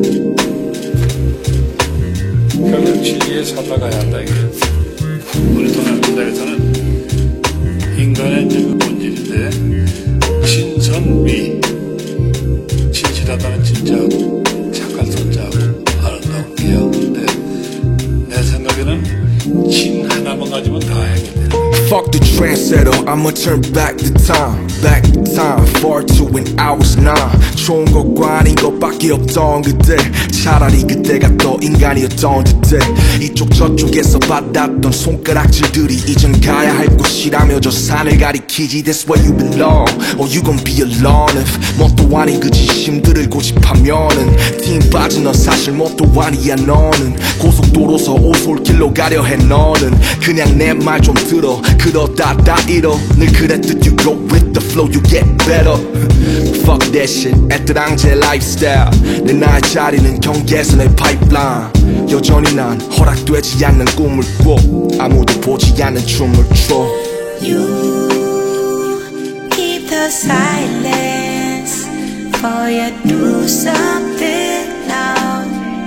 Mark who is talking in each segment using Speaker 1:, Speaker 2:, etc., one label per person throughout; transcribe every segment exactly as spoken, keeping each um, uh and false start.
Speaker 1: 결국 진리에 살아가야 한다 이게. 우리 동양문학에서는 인간의 이제 그 본질인데 진선미, 진실하다는 진짜하고 착한 선자하고 아름다운 미하고. 근데 내 생각에는 진 하나만 가지면 다 해결돼.
Speaker 2: Fuck the trendsetter, I'ma turn back the time, back the time, far to when I was nine. 좋은 것과 아닌 것밖에 없던 그때, 차라리 그때가 더 인간이었던 듯해. 이쪽 저쪽에서 받았던 손가락질들이 이젠 가야 할 곳이라며 저 산을 가리키지. That's where you belong, or you gon' be alone. If 뭣도 아닌 그 지심들을 고집하면은 팀 빠진 넌 사실 뭣도 아니야. 너는 고속도로서 오솔길로 가려 해. 너는 그냥 내 말 좀 들어. 그러다 다 잃어. 늘 그랬듯 you go with the flow, you get better. Fuck that shit, 애들랑제 lifestyle. 내 나의 자리는 경계선의 파이프라인. 여전히 난 허락되지 않는 꿈을 꿔. 아무도 보지 않는 춤을 춰.
Speaker 3: You keep the silence, for you do something now.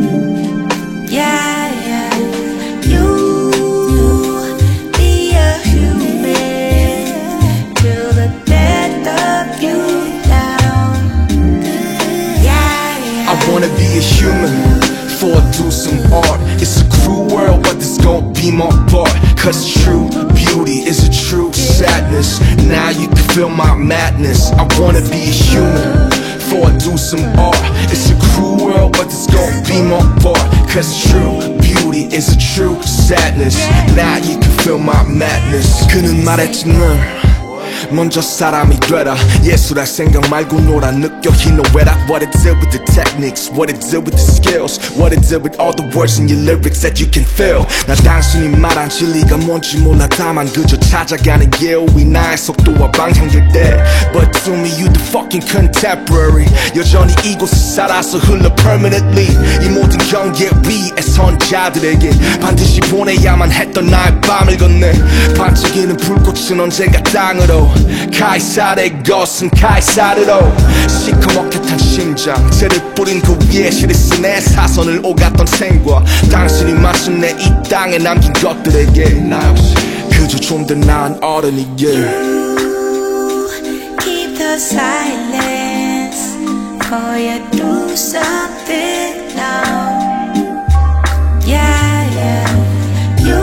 Speaker 3: Yeah, yeah. You be a human till the death of you down. Yeah, yeah.
Speaker 2: I wanna be a human before I do some art. It's a cruel world, but this gon' be my part. Cause true beauty is a true sadness. Now you can feel my madness. I wanna be a human before I do some art. It's a cruel world, but this gon' be my part. Cause true beauty is a true sadness. Now you can feel my madness. 그는 말했지 늘 먼저 사람이 되라. 예술할 생각 말고 놀아. 느껴 he know what I what it did with the techniques, what it did with the skills, what it did with all the words in your lyrics that you can feel. 나 단순히 말한 진리가 뭔지 몰라. 다만 그저 찾아가는 길 위 나의 속도와 방향일 때. But to me you the fucking contemporary. 여전히 이곳에 살아서 흘러 permanently. 이 모든 경계 위에 선자들에게 반드시 보내야만 했던 나의 밤을 건네. 반짝이는 불꽃은 언젠가 땅으로. 카이사르의 것은 카이사르로. 시커멓게 탄 심장 새를 뿌린 그 위에 시를 쓴 내 사선을 오갔던 생과 당신이 마친 내 이 땅에 남긴 것들에게 나 역시 그저 좀 더 나은 어른이게.
Speaker 3: You keep the silence, for you do something now. Yeah, yeah. You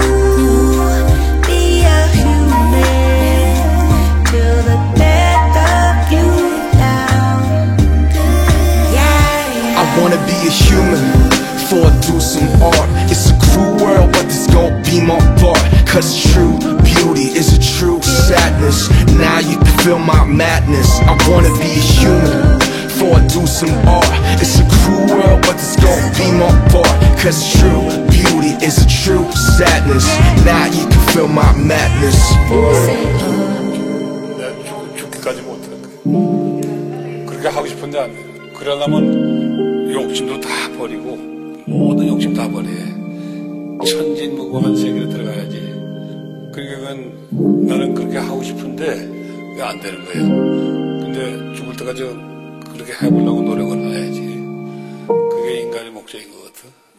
Speaker 3: be a human till the death of you down. Yeah, yeah.
Speaker 2: I wanna be a human before I do some art. It's a cruel world, but this gon' be my part. Cause true beauty is a true sadness. Now you can feel my madness. I wanna be a human before I do some art. It's a cruel world, but this gon' be my part. Cause true beauty is a true sadness. Now you can feel my madness.
Speaker 1: 내가 죽, 죽기까지 못하는 거야. 그렇게 하고 싶은데 안 돼. 그러려면 욕심도 다 버리고 모든 욕심 다 버려. 천진무구한 세계로 들어가야지. 그러니까 나는 그렇게 하고 싶은데 왜 안 되는 거야. 근데 죽을 때까지 그렇게 해보려고 노력을 해야지. 그게 인간의 목적인 것 같아.